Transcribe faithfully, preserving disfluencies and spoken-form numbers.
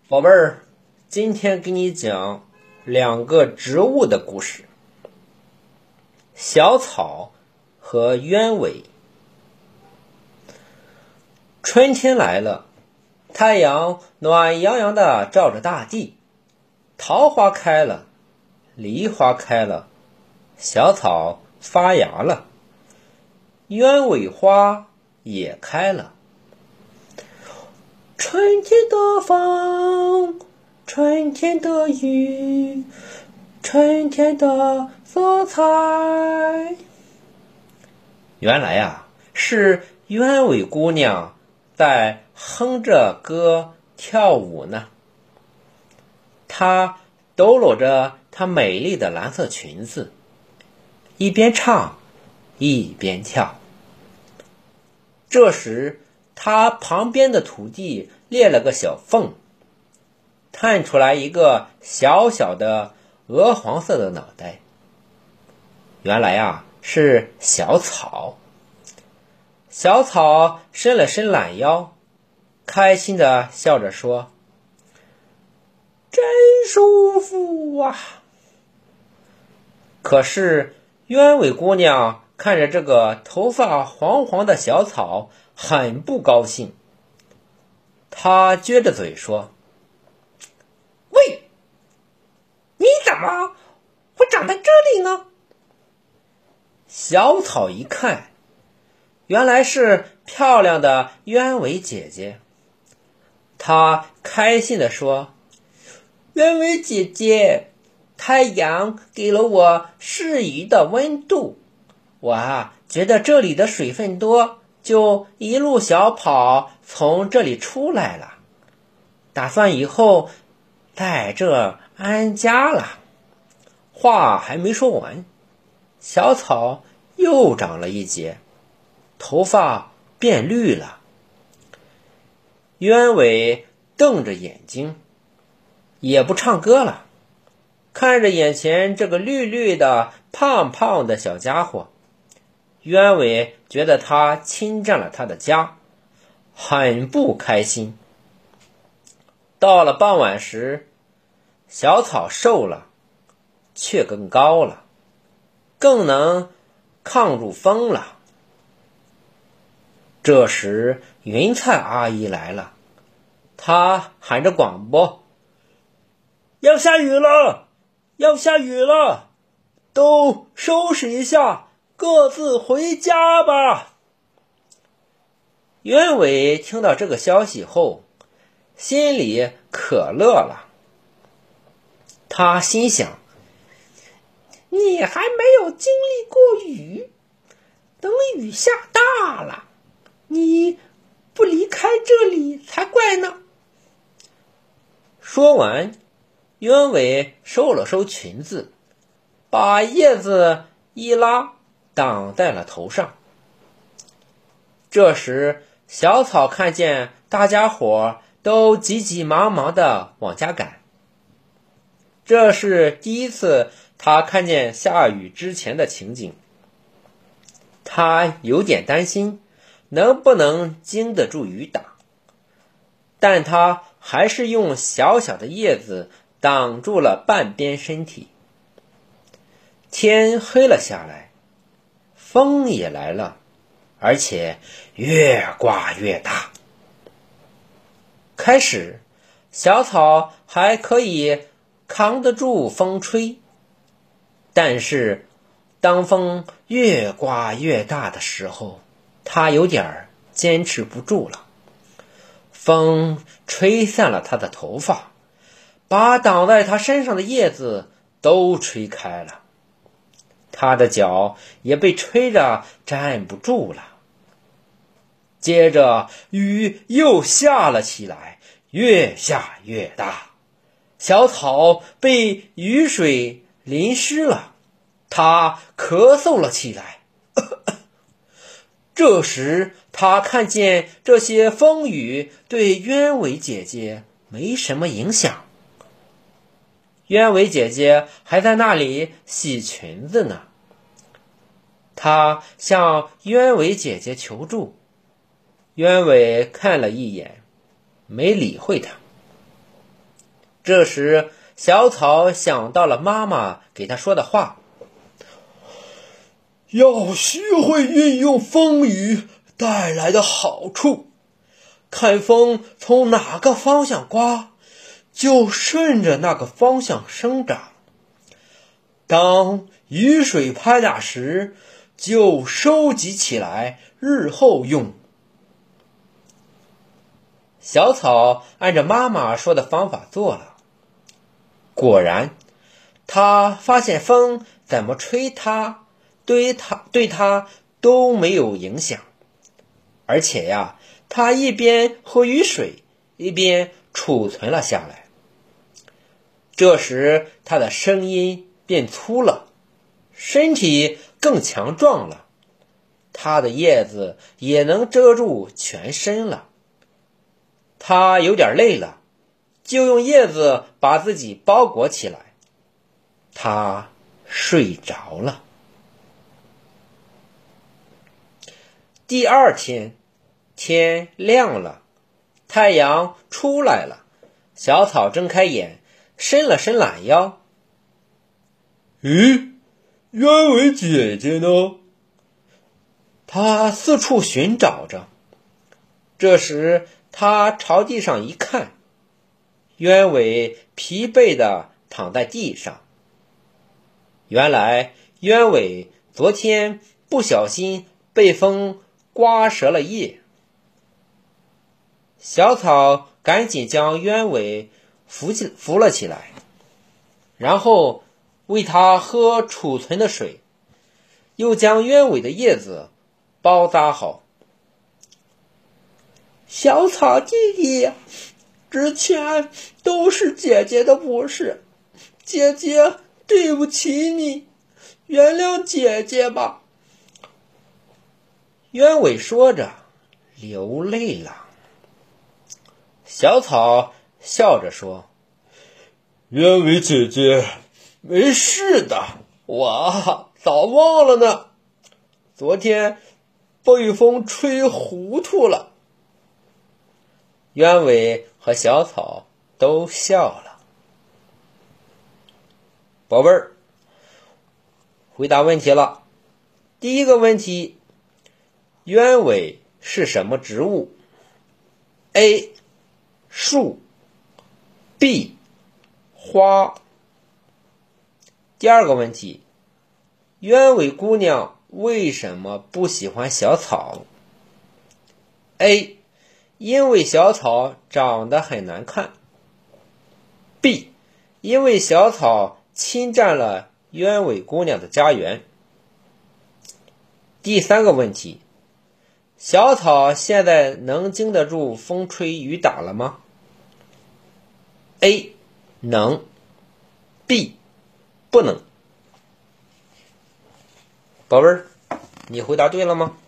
宝贝儿，今天给你讲两个植物的故事，小草和鸢尾。春天来了，太阳暖洋洋地照着大地，桃花开了，梨花开了，小草发芽了，鸢尾花也开了。春天的风，春天的雨，春天的色彩。原来啊，是鸢尾姑娘在哼着歌跳舞呢。她抖搂着她美丽的蓝色裙子，一边唱一边跳。这时她旁边的土地裂了个小缝，探出来一个小小的鹅黄色的脑袋。原来啊，是小草。小草伸了伸懒腰，开心地笑着说：真舒服啊！可是鸢尾姑娘看着这个头发黄黄的小草，很不高兴。她撅着嘴说：喂，你怎么会长在这里呢？小草一看，原来是漂亮的鸢尾姐姐。她开心地说：鸢尾姐姐，太阳给了我适宜的温度，我啊觉得这里的水分多，就一路小跑从这里出来了，打算以后在这安家了。话还没说完，小草又长了一截，头发变绿了。鸢尾瞪着眼睛，也不唱歌了，看着眼前这个绿绿的胖胖的小家伙，鸢尾觉得他侵占了他的家，很不开心。到了傍晚时，小草瘦了，却更高了，更能抗住风了。这时云彩阿姨来了，她喊着广播：要下雨了，要下雨了，都收拾一下，各自回家吧。鸢尾听到这个消息后，心里可乐了。他心想：你还没有经历过雨，等雨下大了，你不离开这里才怪呢。说完，鸢尾收了收裙子，把叶子一拉，挡在了头上。这时小草看见大家伙都急急忙忙地往家赶，这是第一次他看见下雨之前的情景。他有点担心能不能经得住雨打，但他还是用小小的叶子挡住了半边身体。天黑了下来，风也来了，而且越刮越大。开始小草还可以扛得住风吹，但是当风越刮越大的时候，他有点坚持不住了。风吹散了他的头发，把挡在他身上的叶子都吹开了，他的脚也被吹着站不住了。接着雨又下了起来，越下越大，小草被雨水淋湿了，他咳嗽了起来。这时他看见这些风雨对鸢尾姐姐没什么影响，鸢尾姐姐还在那里洗裙子呢。她向鸢尾姐姐求助，鸢尾看了一眼，没理会她。 这时，小草想到了妈妈给他说的话： 要学会运用风雨带来的好处，看风从哪个方向刮，就顺着那个方向生长。当雨水拍打时，就收集起来，日后用。 小草按照妈妈说的方法做了，果然，他发现风怎么吹它，对他对他都没有影响。而且呀，他一边喝雨水，一边储存了下来。这时，他的声音变粗了，身体更强壮了，它的叶子也能遮住全身了。它有点累了，就用叶子把自己包裹起来。它睡着了。第二天，天亮了，太阳出来了，小草睁开眼，伸了伸懒腰。 咦，鸢尾姐姐呢？ 他四处寻找着。这时他朝地上一看，鸢尾疲惫地躺在地上。原来鸢尾昨天不小心被风刮折了叶。小草赶紧将鸢尾扶起扶了起来，然后喂它喝储存的水，又将鸢尾的叶子包扎好。 小草弟弟，之前都是姐姐的不是，姐姐对不起你，原谅姐姐吧。 鸢尾说着流泪了。小草笑着说： 鸢尾姐姐，没事的，我早忘了呢。昨天被风吹糊涂了。 鸢尾和小草都笑了。宝贝儿，回答问题了。第一个问题，鸢尾是什么植物？ A. 树 B. 花。第二个问题，鸢尾姑娘为什么不喜欢小草？ A. 因为小草长得很难看。 B. 因为小草侵占了鸢尾姑娘的家园。第三个问题，小草现在能经得住风吹雨打了吗？ A. 能。 B. 不能。宝贝儿，你回答对了吗？